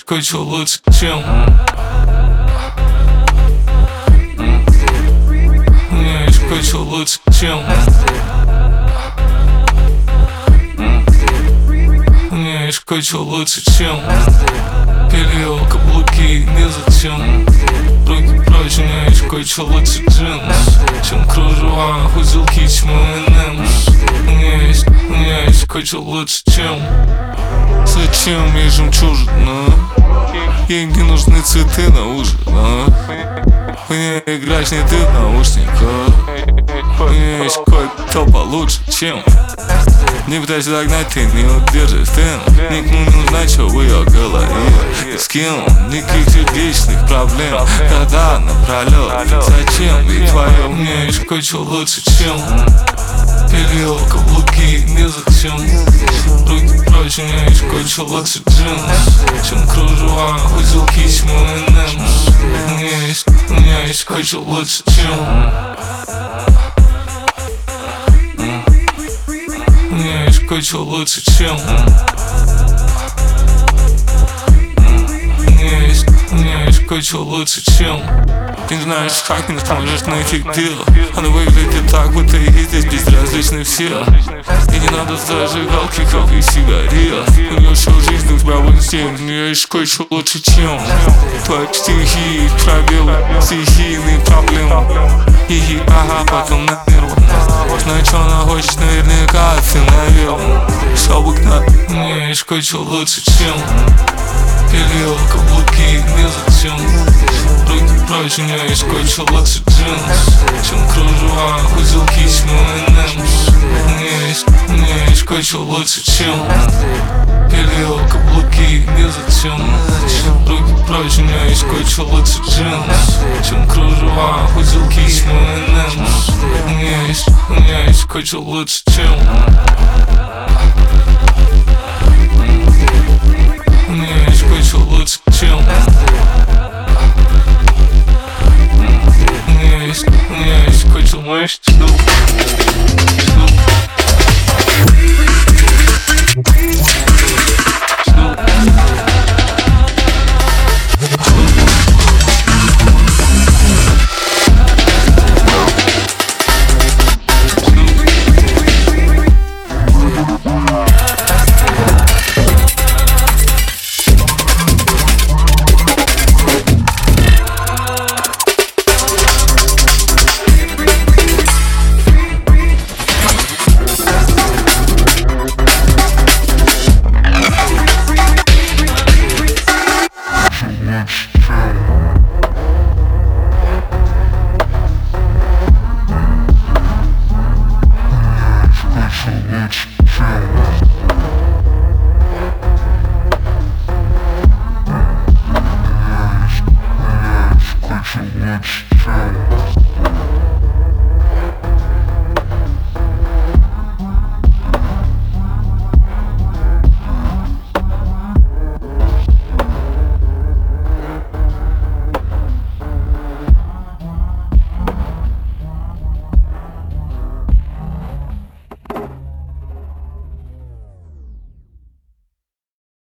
кое-что лучше, чем у меня есть кое-что лучше, чем у меня есть кое-что лучше, чем переел каблуки, незачем. Руки прочь, у меня есть кое-что лучше джинс, чем кружева, узелки, чмо M&M's. У меня есть кое-что лучше, чем зачем мне жемчужина? Ей не нужны цветы на ужин, мне играешь не ты в наушниках. У меня есть кое-кто получше, чем не пытайся догнать, ты не удержишь темп. Никому не нужна, что в ее голове. С кем? Никаких сердечных проблем. Когда напролет, зачем? Ведь твое у меня есть кое-что лучше, чем переел каблуки, незачем. Руки прочь, у меня есть кое-что лучше джинс, чем кружева, узелки, чмо M&M's. У меня есть кое-что лучше, чем у меня есть кое-что лучше, чем у меня есть кое-что лучше, чем ты не знаешь, как не сможешь найти дело. Она выглядит так, будто ей здесь безразличны все. И не надо зажигалки, как и сигарет. У нее всю жизнь у тебя в инсте. У нее есть кое-что лучше, чем твои стихи, пробелы, стихийные проблемы. Хи-хи, ага, потом на нервах. Знаю, что она хочет, наверняка остановил. Чтобы гнать, у меня есть кое-что лучше, чем переел каблуки, незачем. Руки прочь, у меня есть кое-что лучше джинс, чем кружева, узелки, чмо M&M's. У меня есть кое-что лучше, чем переел каблуки, незачем. Руки прочь, у меня есть кое-что лучше джинс, чем кружева, узелки, чмо M&M's. У меня есть кое-что лучше, чем у меня есть кое-что лучше, чем у меня есть кое-что лучше.